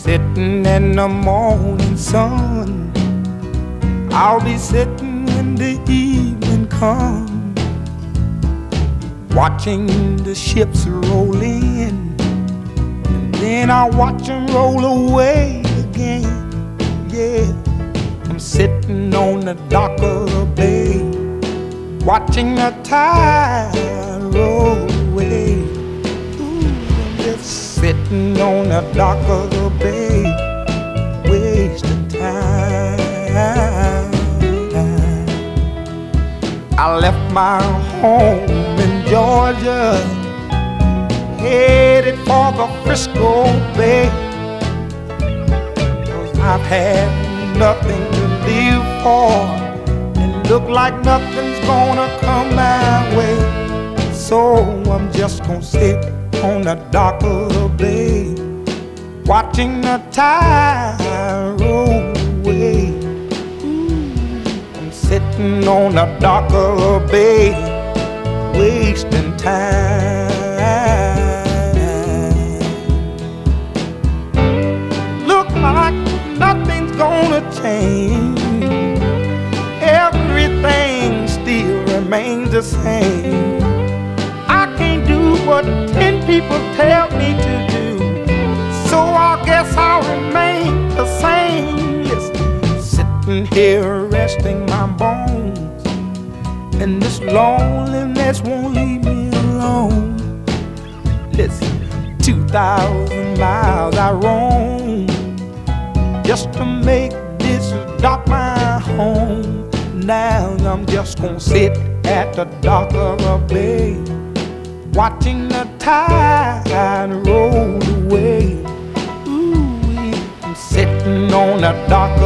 sitting in the morning sun. I'll be sitting when the evening comes, watching the ships roll in, and then I'll watch them roll away again. Yeah, I'm sitting on the dock of the bay, watching the tide roll away. Ooh, I'm just sitting on the dock of the bay, wasting time. I left my home in Georgia, headed for the Frisco Bay, 'cause I've had nothing to live for, and look like nothing's gonna come my way. So I'm just gonna sit on the dock of the bay, watching the tide roll away. I'm sitting on the dock of the bay, wasting time. Look like nothing's gonna change, everything still remains the same. I can't do what 10 people tell me to do, so I guess I'll remain the same. Listen, sitting here resting my bones, and this loneliness won't leave me alone. Listen, 2,000 miles I roam just to make this dock my home. Now I'm just gonna sit at the dock of the bay, watching the tide roll away. Ooh, I'm sitting on the dock